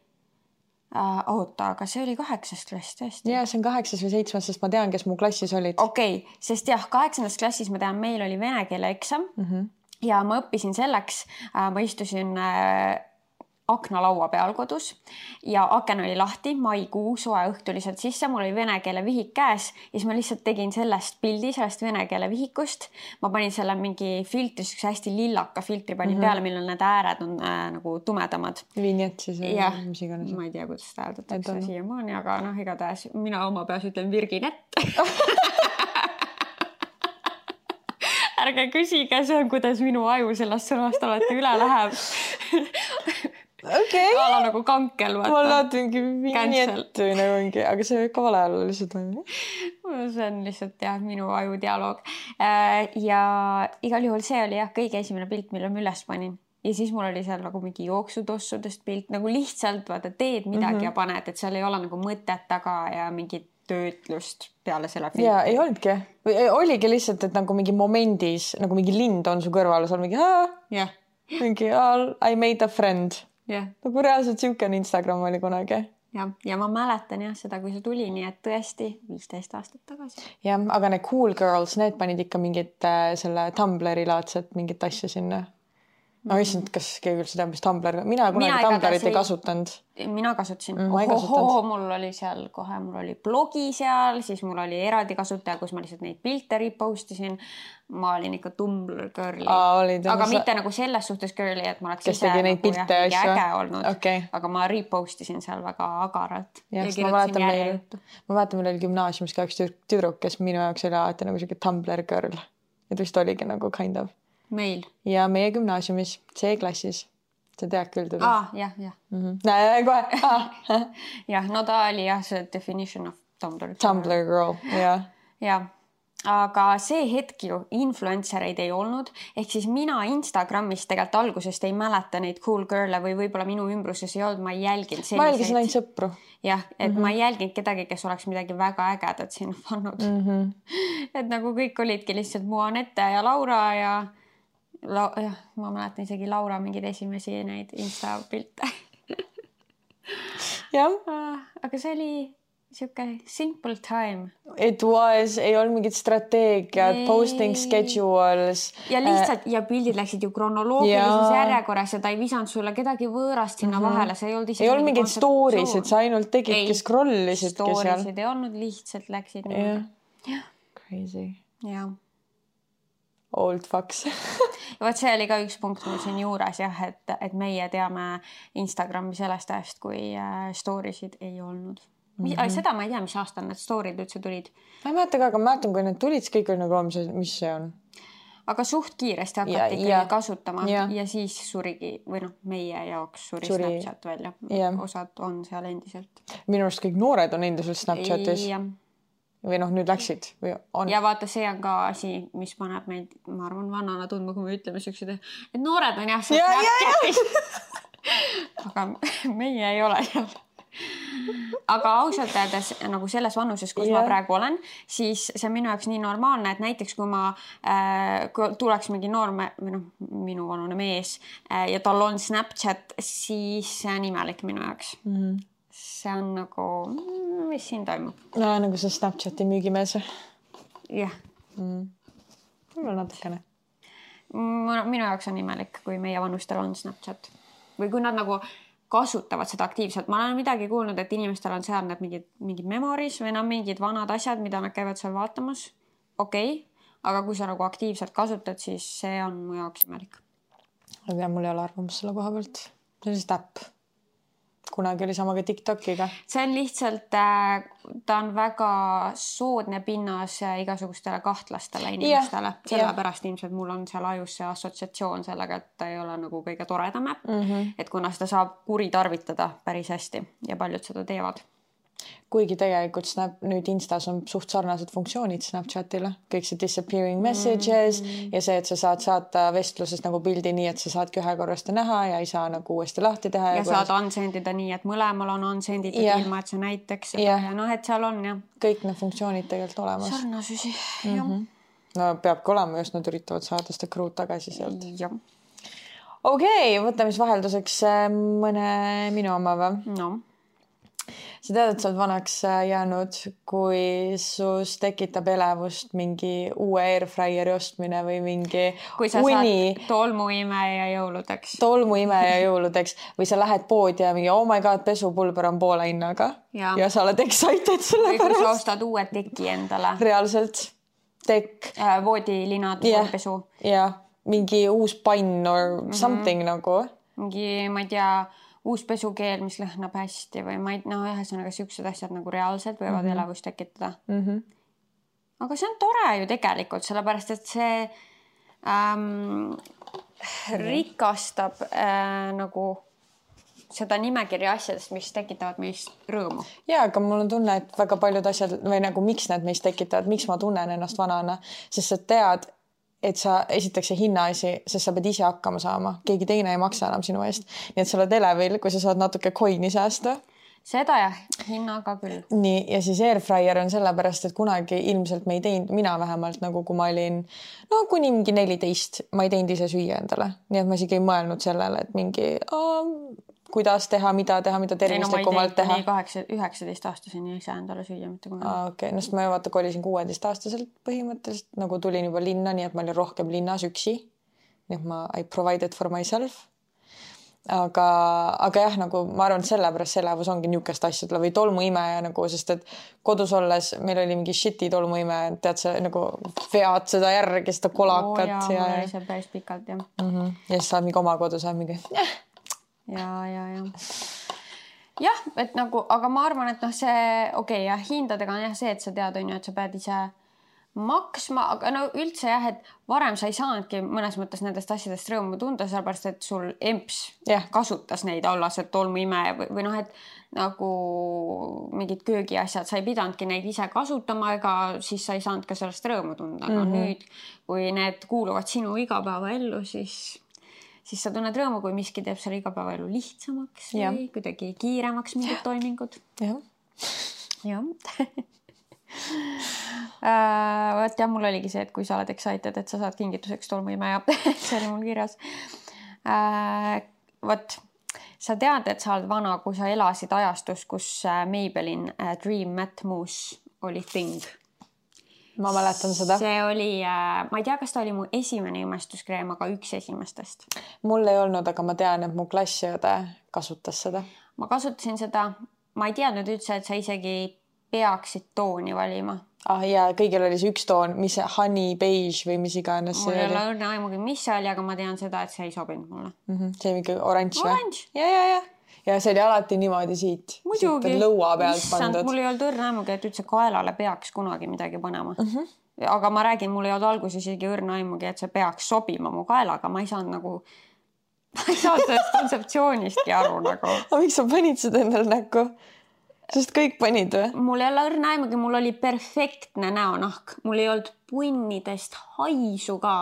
Uh, oota, aga see oli kaheksas klass tõesti. Ja, see on kaheksas või seitsmes, sest ma tean, kes mu klassis olid. Okei, okay, sest jah, kaheksandas klassis ma tean, meil oli vene keele eksam mm-hmm. ja ma õppisin selleks, uh, ma istusin uh, aknalaua peal kodus ja aken oli lahti, maikuu, soe õhtu lihtsalt sisse, mul oli vene keele vihik käes ja siis ma lihtsalt tegin sellest pildi, sellest vene keele vihikust. Ma panin selle mingi filtri, üks hästi lillaka filtri panin mm-hmm. peale, millel need ääred on äh, nagu tumedamad. Vignett siis või ja, mis iganes. Ma ei tea, kuidas seda hääldatakse siia maani, aga noh, igatahes mina oma peas ütlen virginett. Ärge küsige, see on, kuidas minu aju sellest sõnast alati üle läheb. Okay. Ala nagu kankel, vaata. Ma laati mingi vignett või nagu mingi, aga see ikka vale alla lihtsalt on. See on lihtsalt jah, minu aju dialoog. Ja igal juhul see oli jah, kõige esimene pilt, mille ma üles panin. Ja siis mul oli seal nagu mingi jooksutossudest pilt, nagu lihtsalt vaata, teed midagi mm-hmm. ja paned, et seal ei ole nagu mõtet taga ja mingi töötlust peale selle filmi. Ja ei olnudki. Oligi lihtsalt, et nagu mingi momendis, nagu mingi lind on su kõrval, seal mingi haa, yeah. mingi I made a friend. Yeah. Nagu reaalselt siukene Instagram oli kunagi. Ja, ja ma mäletan jah seda, kui see tuli, nii et tõesti viisteist aastat tagasi. Ja, aga need cool girls, need panid ikka mingit äh, selle Tumblri laadset mingit asja sinna. Ma mm-hmm. issand, kas keegi üldse teab, mis Tumblr... Mina kunagi mina Tumblerit ei kasutanud. Mina kasutasin. Mm, ma ei kasutanud. Ohoho, mul oli seal kohe, mul oli blogi seal, siis mul oli eraldi kasutaja, kus ma lihtsalt neid pilte repostisin. Ma olin ikka Tumblr girli. Aa, aga sa... mitte nagu selles suhtes girli, et ma oleks kes tegi neid nagu, pilte jah, äge olnud. Okay. Aga ma repostisin seal väga agaralt. Ja, ja ma vaatan meil, ma vaatan meil oli gümnaasiumis ka üks tüdruk, kes minu jaoks oli alati nagu siuke Tumblr girl. Ja ta vist oligi nagu kind of. Meil? Ja meie gümnaasiumis, C-klassis. sa tead küll teda ah,? jah, jah mm. -hmm. näe, kohe ah. jah, no ta oli jah, see definition of Tumblr. Tumblr girl, jah. jah, aga see hetk ju influencereid ei olnud, ehk siis mina Instagramis tegelikult algusest ei mäleta neid cool girl'e või võib-olla minu ümbruses ei olnud, ma ei jälginud selliseid. ma jälgisin ainult sõpru. jah, et mm -hmm. ma ei jälginud kedagi, kes oleks midagi väga ägedat sinna pannud mm. -hmm. et nagu kõik olidki lihtsalt mu Anette ja Laura ja La jah, ma mäletan isegi Laura mingeid esimesi neid Insta pilte. jah. aga see oli siuke simple time. It was, ei olnud mingit strateegiat, posting schedules. ja lihtsalt äh, ja pildid läksid ju kronoloogilises ja... järjekorras ja ta ei visanud sulle kedagi võõrast sinna mm -hmm. vahele, see ei olnud isegi. ei olnud mingid stories, et sa ainult tegidki, scroll isidki seal. Stories'id ei olnud, lihtsalt läksid niimoodi. jah. Crazy. jah. Old fucks. ja vot see oli ka üks punkt mul siin juures jah, et, et meie teame Instagrami sellest ajast, kui storiesid ei olnud. Mm -hmm. seda ma ei tea, mis aastal need story'd üldse tulid. ma ei mäleta ka, aga ma mäletan, kui need tulid, siis kõik oli nagu, mis see on. aga suht kiiresti hakati ikkagi ja. kasutama ja. ja siis surigi, või noh, meie jaoks suri, suri. Snapchat välja. Ja. osad on seal endiselt. minu arust kõik noored on endiselt Snapchatis. Ja. või noh, nüüd läksid või on. ja vaata, see on ka asi, mis paneb meid, ma arvan, vanana tundma, kui me ütleme siuksed, et noored on jah ja, ja, aga meie ei ole seal. aga ausalt öeldes nagu selles vanuses, kus yeah. ma praegu olen, siis see on minu jaoks nii normaalne, et näiteks kui ma äh, kui tuleks mingi noorme või noh, minu vanune mees äh, ja tal on Snapchat, siis see on imelik minu jaoks. Mm -hmm. see on nagu, mis siin toimub? no nagu see Snapchati müügimees. jah. võib-olla natukene. minu jaoks on imelik, kui meie vanustel on Snapchat või kui nad nagu kasutavad seda aktiivselt. Ma olen midagi kuulnud, et inimestel on seal need mingid, mingid memories või no mingid vanad asjad, mida nad käivad seal vaatamas. Okei, okay. aga kui sa nagu aktiivselt kasutad, siis see on mu jaoks imelik. Ma tean, mul ei ole arvamus selle koha pealt. See on lihtsalt äpp. Kunagi oli sama ka TikTokiga. See on lihtsalt, ta on väga soodne pinnas igasugustele kahtlastele inimestele. Yeah. Sellepärast yeah. ilmselt mul on seal ajus see assotsiatsioon sellega, et ta ei ole nagu kõige toredam äpp. Mm -hmm. Et kuna seda saab kuritarvitada päris hästi ja paljud seda teevad. Kuigi tegelikult Snap, nüüd Instas on suht sarnased funktsioonid Snapchatile. Kõik see disappearing messages mm. ja see, et sa saad saata vestluses nagu pildi nii, et sa saadki ühe korrasti näha ja ei saa nagu uuesti lahti teha. Ja, ja saad kuidas... unsendida nii, et mõlemal on unsenditud ja. ilma, et sa näiteks ja, ja noh, et seal on jah. Kõik need funktsioonid tegelikult olemas. Sarnasusi, mm -hmm. No peabki olema, just nad üritavad saada seda kruud tagasi sealt. Jah. Okei, okay, võtame siis vahelduseks mõne minu oma või? No. Sa tead, et sa oled vanaks jäänud, kui sus tekitab elevust mingi uue airfryeri ostmine või mingi kui sa uni... saad tolmuimeja jõuludeks. Tolmuimeja jõuludeks või sa lähed poodi ja mingi oh my god, pesupulber on poole hinnaga ja, ja sa oled excited selle või pärast. Või kui sa ostad uue teki endale. Reaalselt. Tekk. Äh, voodilinad, yeah. voodipesu. Ja mingi uus pann or something mm -hmm. nagu. Mingi, ma ei tea... uus pesukeel, mis lõhnab hästi või ma ei, no ühesõnaga siuksed asjad nagu reaalselt võivad mm -hmm. elevust tekitada. Mm -hmm. aga see on tore ju tegelikult, sellepärast et see ähm, rikastab äh, nagu seda nimekirja asjadest, mis tekitavad meist rõõmu. Ja, aga mul on tunne, et väga paljud asjad või nagu miks need meist tekitavad, miks ma tunnen ennast vanana, sest sa tead, et sa esitaks see hinnaasi, sest sa pead ise hakkama saama. Keegi teine ei maksa enam sinu eest. Nii et sa oled elevil, kui sa saad natuke coin'i säästa. Seda jah, hinnaga küll. Nii, ja siis airfryer on sellepärast, et kunagi ilmselt me ei teinud, mina vähemalt nagu kui ma olin, no kuni mingi neliteist, ma ei teinud ise süüa endale. Nii et ma isegi ei mõelnud sellele, et mingi, oh, kuidas teha, mida teha, mida tervislikumalt teha. Ei, no ma ei teinud üheksateist aastaseni ise endale süüa mitte kunagi. Aa, okei, okay. No sest ma vaata kolisin kuueteist aastaselt põhimõtteliselt, nagu tulin juba linna, nii et ma olin rohkem linnas üksi. Nii et ma I provided for myself. Aga, aga jah, nagu ma arvan, et sellepärast see elevus ongi niukest asjadele või tolmuimeja nagu, sest et kodus olles meil oli mingi shit'i tolmuimeja, tead sa nagu vead seda järgi, seda kolakat. Oo jaa, mul oli see päris pikalt jah. Mm -hmm. Ja siis saad mingi oma kodu, saad mingi... ja, ja, ja. jah, et nagu, aga ma arvan, et noh, see okei, okay, jah, hindadega on jah see, et sa tead, on ju, et sa pead ise maksma, aga no üldse jah, et varem sa ei saanudki mõnes mõttes nendest asjadest rõõmu tunda, sellepärast et sul emps yeah. kasutas neid olles, et tolmuimeja või, või noh, et nagu mingid köögiasjad, sa ei pidanudki neid ise kasutama, ega siis sa ei saanud ka sellest rõõmu tunda. Aga mm-hmm. nüüd, kui need kuuluvad sinu igapäevaellu, siis, siis sa tunned rõõmu, kui miski teeb selle igapäevaelu lihtsamaks yeah. või kuidagi kiiremaks mingid toimingud. Jah. Jah. Uh, võt, jah, mul oligi see, et kui sa oled excited, et sa saad kingituseks tolmuimeja, see oli mul kirjas. Uh, võt, sa tead, et sa oled vana, kui sa elasid ajastus, kus Maybelline uh, Dream Matte Mousse oli thing. Ma mäletan seda. See oli, uh, ma ei tea, kas ta oli mu esimene imestuskreem, aga üks esimestest. Mul ei olnud, aga ma tean, et mu klassiõde kasutas seda. Ma kasutasin seda, ma ei teadnud üldse, et sa isegi peaksid tooni valima. Ah ja, kõigil oli see üks toon, mis see honey beige või mis iganes see oli. Mul ei ole õrne aimugi, mis see oli, aga ma tean seda, et see ei sobinud mulle. Mm-hmm. See mingi oranž või? Oranž. Ja, ja, ja. Ja see oli alati niimoodi siit. Muidugi. Siit lõua pealt Issand, pandud. Mul ei olnud õrne aimugi, et üldse kaelale peaks kunagi midagi panema. Mm-hmm. Aga ma räägin, mul ei olnud alguses isegi õrne aimugi, et see peaks sobima mu kaelaga. Ma ei saanud nagu, ma ei saanud sellest kontseptsioonistki aru nagu. Aga miks sa panid seda endal näkku? Sest kõik panid või? Mul ei ole õrne aimugi, mul oli perfektne näonahk. Mul ei olnud punnidest haisu ka.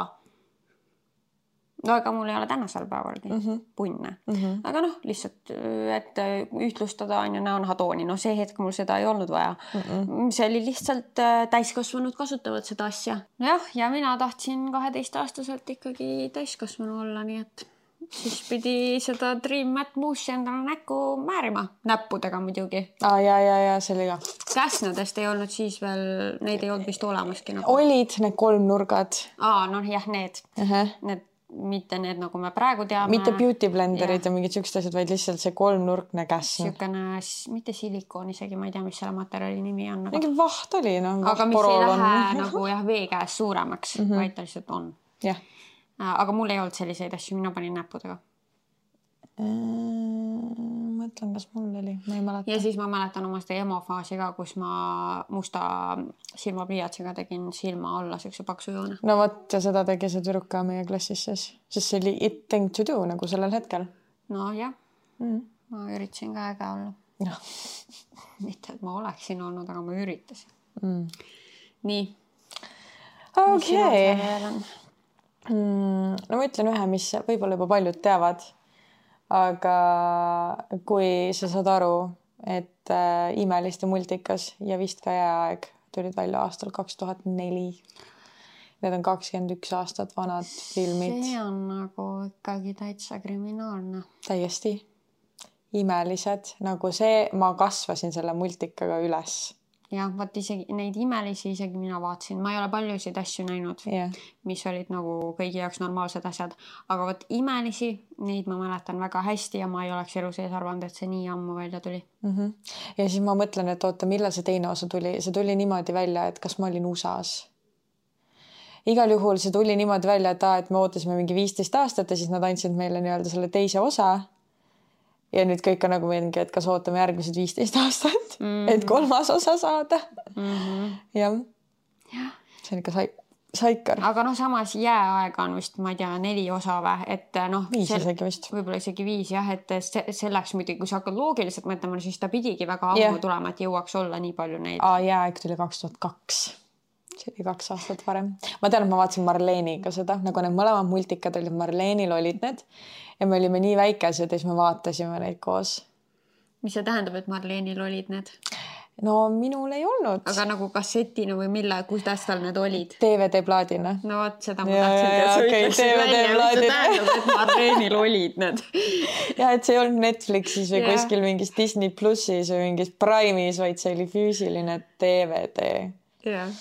No aga mul ei ole tänasel päevalgi mm-hmm. punne. Mm-hmm. Aga noh, lihtsalt, et ühtlustada on ju näonahatooni. No see hetk mul seda ei olnud vaja. Mm-mm. See oli lihtsalt täiskasvanud kasutavad seda asja. Jah, ja mina tahtsin kaheteist aastaselt ikkagi täiskasvanu olla, nii et siis pidi seda Dream Matte Mousse'i endale näkku määrima. Näppudega muidugi. Ah, ja, ja, ja, see oli ka. Käsnadest ei olnud siis veel, neid ei olnud vist olemaski. Nagu. Olid need kolm nurgad. Aa, noh jah, need. Uh-huh. Need, mitte need, nagu me praegu teame. Mitte beauty blenderid ja, ja mingid siuksed asjad, vaid lihtsalt see kolmnurkne käsn. Siukene, mitte silikoon isegi, ma ei tea, mis selle materjali nimi on. Nagu. Mingi vaht oli, no. Aga mis ei lähe nagu jah, vee käes suuremaks, mm-hmm. vaid ta lihtsalt on. Jah. Aga mul ei olnud selliseid asju, mina panin näppudega. Mõtlen, kas mul oli, ma ei mäleta. Ja siis ma mäletan oma seda emofaasi ka, kus ma musta silmapliiatsiga tegin silma alla siukse paksu joone. No võt, ja seda tegi see tüdruk ka meie klassis siis. Sest see oli it thing to do nagu sellel hetkel. No jah, mm. ma üritasin ka äge olla. No. Mitte, et ma oleksin olnud, aga ma üritasin. Mm. Nii. Okei. Okay. Mm, no ma ütlen ühe, mis võib-olla juba paljud teavad, aga kui sa saad aru, et äh, Imeliste multikas ja vist ka Jääaeg tulid välja aastal kaks tuhat neli. Need on kakskümmend üks aastat vanad filmid. See on nagu ikkagi täitsa kriminaalne. Täiesti. Imelised. Nagu see, ma kasvasin selle multikaga üles. Jah, vaat isegi neid imelisi isegi mina vaatasin. Ma ei ole paljusid asju näinud, yeah. mis olid nagu kõigi jaoks normaalsed asjad. Aga vaat imelisi, neid ma mäletan väga hästi ja ma ei oleks elu sees arvanud, et see nii ammu välja tuli. Mm-hmm. Ja siis ma mõtlen, et oota, millal see teine osa tuli? See tuli niimoodi välja, et kas ma olin U S A-s. Igal juhul see tuli niimoodi välja, et, ta, et me ootasime mingi viisteist aastat ja siis nad andsid meile nii-öelda selle teise osa. Ja nüüd kõik on nagu mingi, et kas ootame järgmised viisteist aastat, mm-hmm. et kolmas osa saada. Mm-hmm. Ja. ja. See on ikka saik, saikar. Aga noh, samas Jääaeg on vist, ma ei tea, neli osa või, et noh. Viis sel... isegi vist. Võib-olla isegi viis, jah, et selleks muidugi, kui sa hakkad loogiliselt mõtlema, siis ta pidigi väga ammu yeah. tulema, et jõuaks olla nii palju neid. Aa, Jääaeg tuli kaks tuhat kaks. See oli kaks aastat varem. Ma tean, et ma vaatasin Marleeniga seda, nagu need mõlemad multikad olid, Marleenil olid need. Ja me olime nii väikesed ja siis me vaatasime neid koos. Mis see tähendab, et Marleenil olid need? No minul ei olnud. Aga nagu kassetina või mille, kuidas tal need olid? D V D-plaadina. No vot, seda ma tahtsin, et sa okay, ütleksid välja, mis see tähendab, et Marleenil olid need. Ja, et see ei olnud Netflixis või ja. Kuskil mingis Disney Plussis või mingis Prime'is, vaid see oli füüsiline D V D. Jah.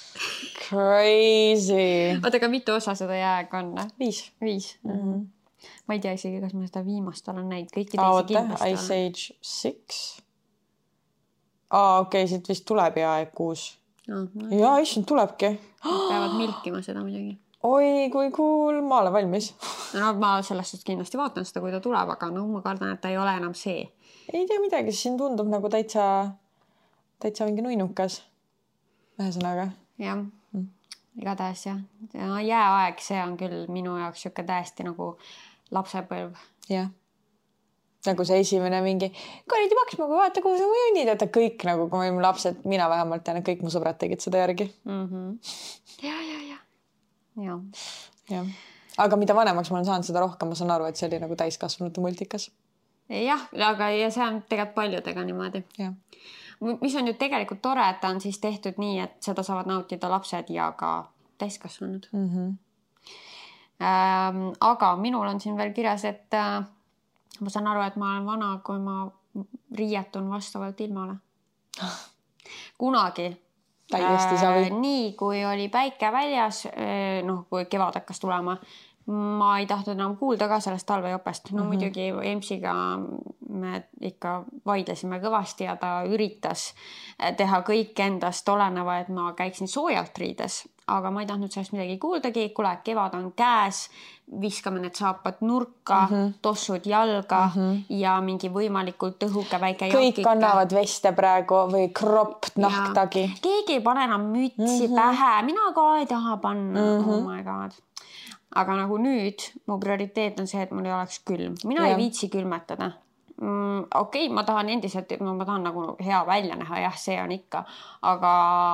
Crazy. Oota, aga mitu osa seda Jääaeg on? Viis. Viis. Mm-hmm. Ma ei tea isegi, kas ma seda viimast olen näinud. Kõiki Aa, oota, Ice Age six. Aa, okei, okay, siit vist tuleb Jääaeg kuus. No, no, ja, issand, tulebki. Peavad milkima seda muidugi. Oi, kui cool. Ma olen valmis. No, ma sellest kindlasti vaatan seda, kui ta tuleb, aga no ma kardan, et ta ei ole enam see. Ei tea midagi, siin tundub nagu täitsa, täitsa mingi nuinukas. Ühesõnaga. Jah. Mm. igatahes jah. Ja, jääaeg, see on küll minu jaoks siuke täiesti nagu lapsepõlv. Jah. Nagu see esimene mingi, kallid maksma, kui vaata, kuhu sa mõjunid, et kõik nagu, kui me olime lapsed, mina vähemalt tean, et kõik mu sõbrad tegid seda järgi. Mm-hmm. Ja, ja, ja. Ja. Ja. Aga mida vanemaks ma olen saanud, seda rohkem ma saan aru, et see oli nagu täiskasvanute multikas. Jah, aga ja see on tegelikult paljudega niimoodi. Ja. Mis on ju tegelikult tore, et ta on siis tehtud nii, et seda saavad nautida lapsed ja ka täiskasvanud. Mm-hmm. Ähm, aga minul on siin veel kirjas, et äh, ma saan aru, et ma olen vana, kui ma riietun vastavalt ilmale. Kunagi. Täiesti savi. Nii, kui oli päike väljas, noh, kui kevad hakkas tulema, ma ei tahtnud enam kuulda ka sellest talvejopest. No mm-hmm. muidugi Emsiga me ikka vaidlesime kõvasti ja ta üritas teha kõik endast oleneva, et ma käiksin soojalt riides. Aga ma ei tahtnud sellest midagi kuuldagi. Kule, kevad on käes, viskame need saapad nurka, mm-hmm. tossud jalga mm-hmm. ja mingi võimalikult õhuke väike kõik jakike. Kannavad veste praegu või kropp nahktagi. Keegi ei pane enam mütsi mm-hmm. pähe. Mina ka ei taha panna. Mm-hmm. Oh my god. Aga nagu nüüd mu prioriteet on see, et mul ei oleks külm. Mina ja. Ei viitsi külmetada. Mm, okei, okay, ma tahan endiselt, no ma tahan nagu hea välja näha, jah, see on ikka. Aga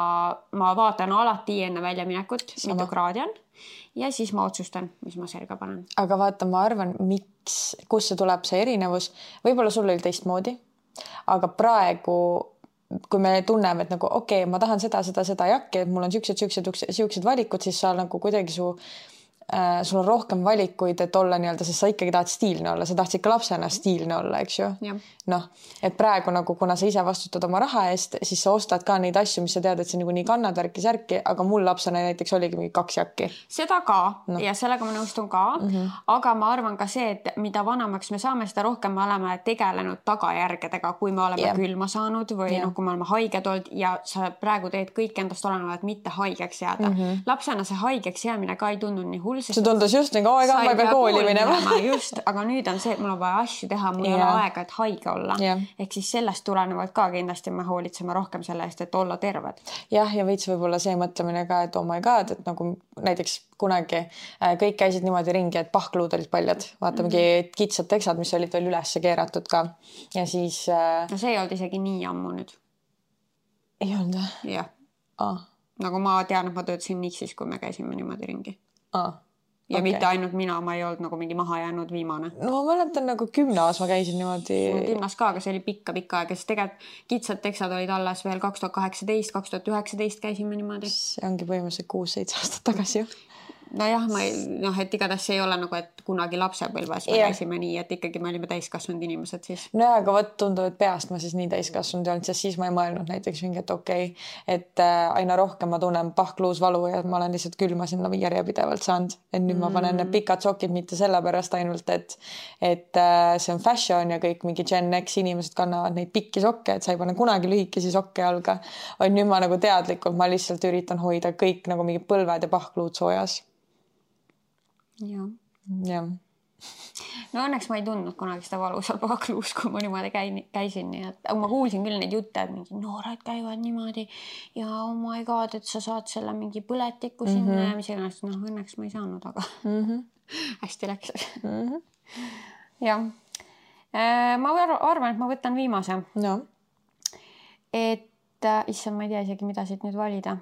ma vaatan alati enne välja minekut, mitu kraadi on. Ja siis ma otsustan, mis ma selga panen. Aga vaata, ma arvan, miks, kus see tuleb see erinevus. Võib-olla sul oli teistmoodi. Aga praegu, kui me tunneme, et nagu okei, okay, ma tahan seda, seda, seda jakki, et mul on siuksed, siuksed, siuksed valikud, siis sa nagu kuidagi su äh, sul on rohkem valikuid, et olla nii-öelda, sest sa ikkagi tahad stiilne olla, sa tahtsid ka lapsena stiilne olla, eks ju? Noh, et praegu nagu, kuna sa ise vastutad oma raha eest, siis sa ostad ka neid asju, mis sa tead, et sa nagu nii kannad värki särki, aga mul lapsena näiteks oligi mingi kaks jakki. Seda ka no. Ja sellega ma nõustun ka, mm-hmm. aga ma arvan ka see, et mida vanemaks me saame, seda rohkem me oleme tegelenud tagajärgedega, kui me oleme yeah. külma saanud või yeah. noh, kui me oleme haiged olnud ja sa praegu teed kõik endast olenevat mitte haigeks jääda. Mm-hmm. Lapsena see haigeks jäämine ka ei tunnud nii hull. See tundus just nagu, oi, ma ei pea kooli minema. Just, aga nüüd on see, et mul on vaja asju teha, mul ei yeah. ole aega, et haige olla. Yeah. Ehk siis sellest tulenevalt ka kindlasti me hoolitseme rohkem selle eest, et olla terved. Jah, ja võits võib-olla see mõtlemine ka, et oh my god, et nagu näiteks kunagi kõik käisid niimoodi ringi, et pahkluud olid paljad. Vaata mingi mm-hmm. kitsad teksad, mis olid veel üles keeratud ka. Ja siis... No see ei olnud isegi nii ammu nüüd. Ei olnud? Jah. Ah. Nagu ma tean, et ma töötasin Nixis, kui me käisime niimoodi ringi. Ah. Ja okay. Mitte ainult mina, ma ei olnud nagu mingi maha jäänud viimane. No ma mäletan nagu gümnas ma käisin niimoodi. Gümnas ka, aga see oli pikka, pikka aega, sest tegelikult kitsad teksad olid alles veel kaks tuhat kaheksateist, kaks tuhat üheksateist käisime niimoodi. See ongi põhimõtteliselt kuus seitse aastat tagasi ju. No jah, ma ei, noh, et igatahes see ei ole nagu, et kunagi lapsepõlves me yeah. käisime nii, et ikkagi me olime täiskasvanud inimesed siis. No jah, aga võt tundub, et peast ma siis nii täiskasvanud ei olnud, sest siis ma ei mõelnud näiteks mingi, et okei, okay, et aina rohkem ma tunnen pahkluus valu ja ma olen lihtsalt külma sinna järjepidevalt saanud. Et nüüd mm. ma panen need pikad sokid mitte sellepärast ainult, et, et see on fashion ja kõik mingi Gen X inimesed kannavad neid pikki sokke, et sa ei pane kunagi lühikesi sokke jalga. Vaid nüüd ma nagu teadlikult, ma lihtsalt üritan hoida kõik nagu mingi põlved ja pahkluud soojas. Ja. Ja. No õnneks ma ei tundnud kunagi seda valu seal pahkluus, kui ma niimoodi käin, käisin. Nii et, ma kuulsin küll neid jutte, et mingi noored käivad niimoodi ja oh my god, et sa saad selle mingi põletiku sinna mm-hmm. ja mis ennast, noh, õnneks ma ei saanud, aga mm-hmm. hästi läks. Mm-hmm. Ja. Ma arvan, et ma võtan viimase. No. Et, issand, ma ei tea isegi, mida siit nüüd valida.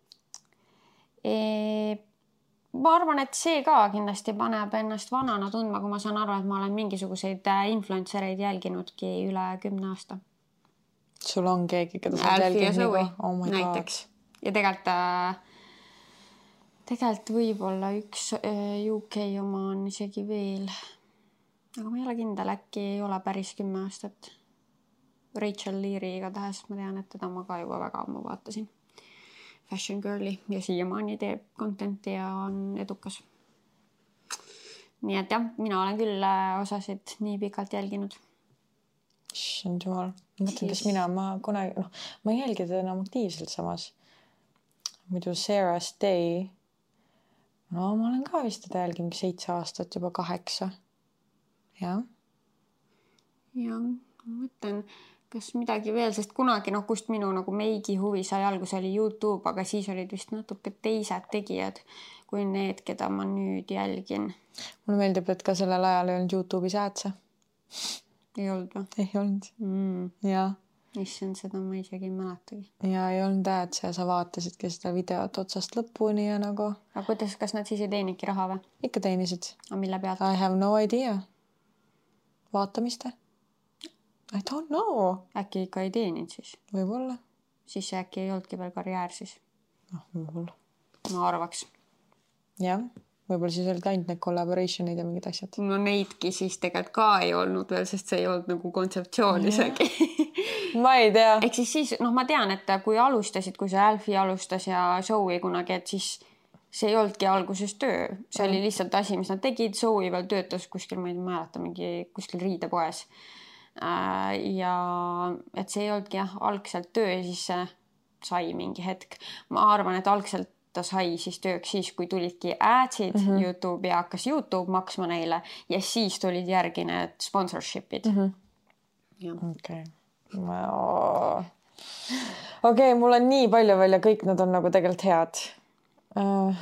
Et ma arvan, et see ka kindlasti paneb ennast vanana tundma, kui ma saan aru, et ma olen mingisuguseid influencereid jälginudki üle kümne aasta. Sul on keegi, keda sa jälgid nii oh näiteks. Ja tegelikult, tegelikult võib-olla üks U K oma on isegi veel. Aga ma ei ole kindel, äkki ei ole päris kümme aastat. Rachel Leary igatahes, ma tean, et teda ma ka juba väga ammu vaatasin. Fashion girli ja siiamaani teeb contenti ja on edukas. Nii et jah, mina olen küll osasid nii pikalt jälginud. Issand jumal. Ma mõtlen, kes mina, ma kunagi, noh, ma ei jälgi teda enam aktiivselt samas. Muidu Sarah Stay. No ma olen ka vist teda jälginud seitse aastat, juba kaheksa. Ja. Ja, ma mõtlen, kas midagi veel, sest kunagi, noh, kust minu nagu meigi huvi sai algus oli YouTube, aga siis olid vist natuke teised tegijad kui need, keda ma nüüd jälgin. Mulle meeldib, et ka sellel ajal ei olnud YouTube'is aadse. Ei olnud või? Ei olnud. Mm. Ja. Issand, seda ma isegi ei mäletagi. Ja ei olnud aadse ja sa vaatasidki seda videot otsast lõpuni ja nagu... Aga kuidas, kas nad siis ei teenidki raha või? Ikka teenisid. A mille pealt? I have no idea. Vaatamiste? I don't know. Äkki ikka ei teeninud siis? Võib-olla. Siis see äkki ei olnudki veel karjäär siis? noh, võib-olla. Ma arvaks. Jah, võib-olla siis olid ainult need collaborationid ja mingid asjad. No neidki siis tegelikult ka ei olnud veel, sest see ei olnud nagu kontseptsioon isegi. Ma ei tea. Ehk siis siis, noh, ma tean, et kui alustasid, kui see Alfie alustas ja Zoe kunagi, et siis see ei olnudki alguses töö. See oli lihtsalt asi, mis nad tegid. Zoe veel töötas kuskil, ma ei mäleta, mingi kuskil riidepoes. Ja et see ei olnudki jah, algselt töö ja siis see sai mingi hetk. Ma arvan, et algselt ta sai siis tööks siis, kui tulidki adsid mm -hmm. YouTube ja hakkas YouTube maksma neile ja siis tulid järgi need sponsorshipid. Mm -hmm. Okei. Okay. Oh. Okei, okay, mul on nii palju veel ja kõik nad on nagu tegelikult head. Uh,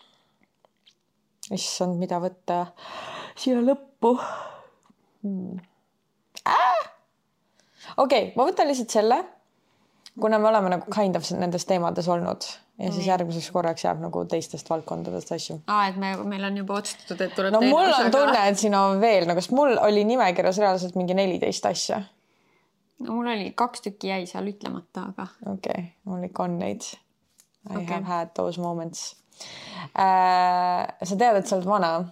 issand, mida võtta siia lõppu. Hmm. Ah! Okei, okay, ma võtan lihtsalt selle, kuna me oleme nagu kind of nendes teemades olnud ja siis järgmiseks korraks jääb nagu teistest valdkondadest asju. Aa, et me, meil on juba otsustatud, et tuleb no mul on tunne, et siin on veel, nagu mul oli nimekirjas reaalselt mingi neliteist asja. No mul oli kaks tükki jäi seal ütlemata, aga... Okei, okay, mul ikka on neid. I okay. have had those moments. Äh, sa tead, et sa oled vana.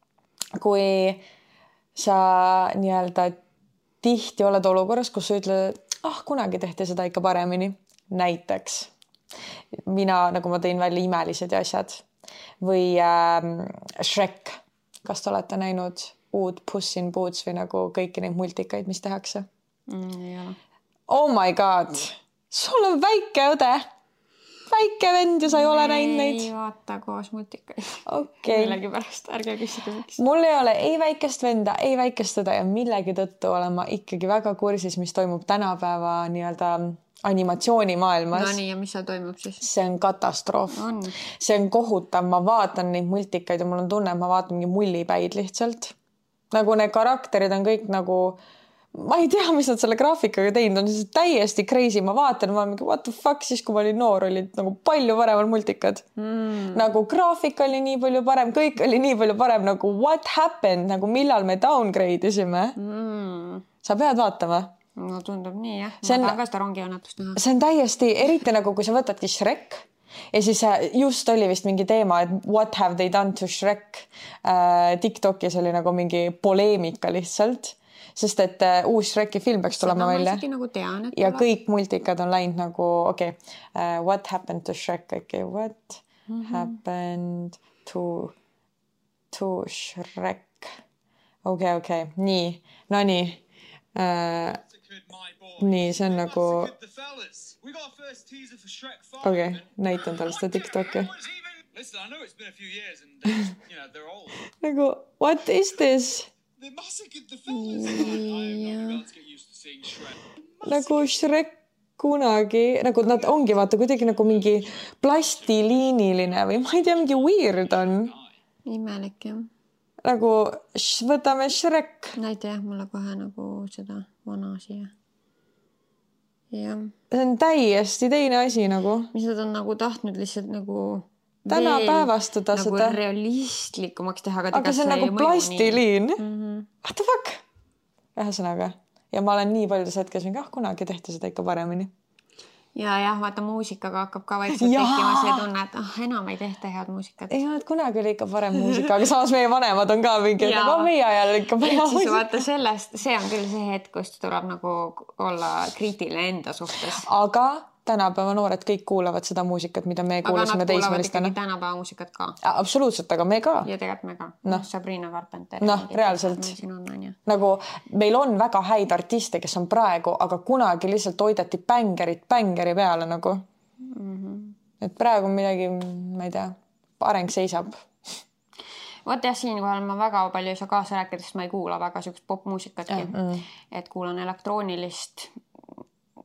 Kui sa nii-öelda tihti oled olukorras, kus sa ütled, et ah, kunagi tehti seda ikka paremini. Näiteks mina, nagu ma tõin välja imelised asjad või äh, Shrek. Kas te olete näinud uut Puss in Boots või nagu kõiki neid multikaid, mis tehakse? Mm, ei ole. Oh my god, sul on väike õde, väike vend ja sa ei ole näinud neid. Ei vaata koos multikaid. Okay. Millegi pärast, ärge küsige miks. Mul ei ole ei väikest venda, ei väikest õde ja millegi tõttu olen ma ikkagi väga kursis, mis toimub tänapäeva nii-öelda animatsioonimaailmas. No nii, ja mis seal toimub siis? See on katastroof. On. See on kohutav, ma vaatan neid multikaid ja mul on tunne, et ma vaatan mingi mullipäid lihtsalt. Nagu need karakterid on kõik nagu... Ma ei tea, mis nad selle graafikaga teinud on, see on täiesti crazy. Ma vaatan, ma olen mingi what the fuck, siis kui ma olin noor, olid nagu palju paremal multikad. Mm. Nagu graafika oli nii palju parem, kõik oli nii palju parem, nagu what happened, nagu millal me downgrade isime. Mm. Sa pead vaatama. No tundub nii, jah. Ma tahan ka seda rongiõnnetust näha. See on täiesti, eriti nagu kui sa võtadki Shrek ja siis just oli vist mingi teema, et what have they done to Shrek. TikTokis oli nagu mingi poleemika lihtsalt. Sest et uh, uus Shreki film peaks tulema välja. Nagu tean, et ja kõik multikad on läinud nagu, okei, okay, uh, what happened to Shrek? Okay, what mm -hmm. happened to, to Shrek? Okei, okay, okei, okay. Nii, no nii. Uh, nii, see on nagu... Okei, okay, näitan talle seda TikTok'i. Nagu, what is this? Nagu Shrek kunagi, nagu nad ongi vaata kuidagi nagu mingi plastiliiniline või ma ei tea, mingi weird on. Imelik, jah. Nagu võtame Shrek. Näita jah, mulle kohe nagu seda vana siia. Ja. See on täiesti teine asi nagu. Mis nad on nagu tahtnud lihtsalt nagu... Täna päevastada nagu seda. Nagu realistlikumaks teha. Aga, aga see on nagu plastiliin. Mm -hmm. What the fuck? Ühesõnaga. Ja ma olen nii paljudes hetkes mingi, ah, kunagi tehti seda ikka paremini. Ja jah, vaata muusikaga hakkab ka vaikselt tekkima see tunne, et ah, enam ei tehta head muusikat. Ei, et kunagi oli ikka parem muusika, aga samas meie vanemad on ka mingi, et aga meie ajal ikka parem muusika. Siis vaata sellest, see on küll see hetk, kus tuleb nagu olla kriitiline enda suhtes. Aga tänapäeva noored kõik kuulavad seda muusikat, mida me kuulasime teismelistena. Aga nad kuulavad tänapäeva muusikat ka. Absoluutselt, aga me ka. Ja tegelikult me ka. No. Sabrina Carpenter. Noh, reaalselt. On, nagu meil on väga häid artiste, kes on praegu, aga kunagi lihtsalt hoideti bängerit bängeri peale nagu. Mm -hmm. Et praegu midagi, ma ei tea, areng seisab. Vot jah, siinkohal ma väga palju ei saa kaasa rääkida, sest ma ei kuula väga sihukest popmuusikatki. Mm -hmm. Et kuulan elektroonilist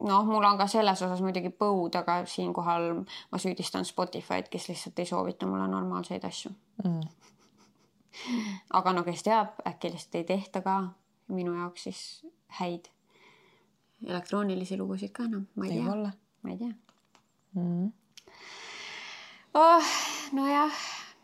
noh, mul on ka selles osas muidugi põud, aga siinkohal ma süüdistan Spotify'd, kes lihtsalt ei soovita mulle normaalseid asju. Mm. Aga no kes teab, äkki lihtsalt ei tehta ka minu jaoks siis häid elektroonilisi lugusid ka, no ma ei tea. Ma ei tea. Mm. Oh, no jah.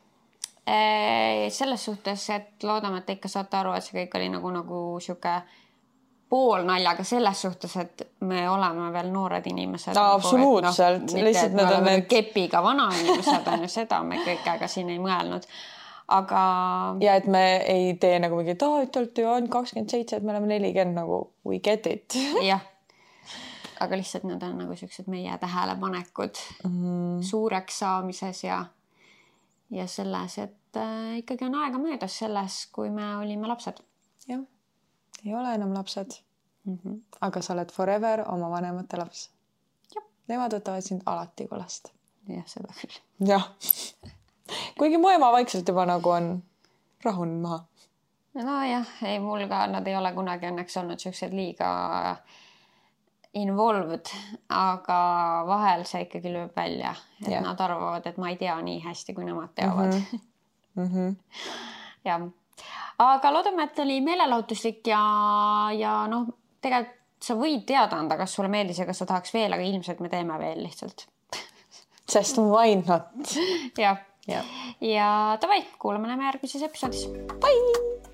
Selles suhtes, et loodame, et te ikka saate aru, et see kõik oli nagu, nagu siuke pool naljaga selles suhtes, et me oleme veel noored inimesed. No, absoluutselt. No, mitte, et me oleme need... kepiga vana inimesed on ju seda, me kõik aega siin ei mõelnud. Aga... Ja et me ei tee nagu mingi, et olete ju ainult kakskümmend seitse, et me oleme nelikümmend nagu we get it. Jah. Aga lihtsalt need on nagu sellised meie tähelepanekud mm. suureks saamises ja, ja selles, et äh, ikkagi on aega möödas selles, kui me olime lapsed. Jah, ei ole enam lapsed. Mm-hmm. Aga sa oled forever oma vanemate laps. Jah. Nemad võtavad sind alati kui last. Jah, seda küll. Jah. Kuigi mu ema vaikselt juba nagu on rahunud maha. No jah, ei, mul ka nad ei ole kunagi õnneks olnud sellised liiga... involved, aga vahel see ikkagi lööb välja, et yeah. nad arvavad, et ma ei tea nii hästi, kui nemad teavad. Mm-hmm. Mm-hmm. Ja. Aga loodame, et oli meelelahutuslik ja, ja noh, tegelikult sa võid teada anda, kas sulle meeldis ja kas sa tahaks veel, aga ilmselt me teeme veel lihtsalt. Sest why not? Ja, ja. ja davai, kuulame näeme järgmises episoodis. Bye!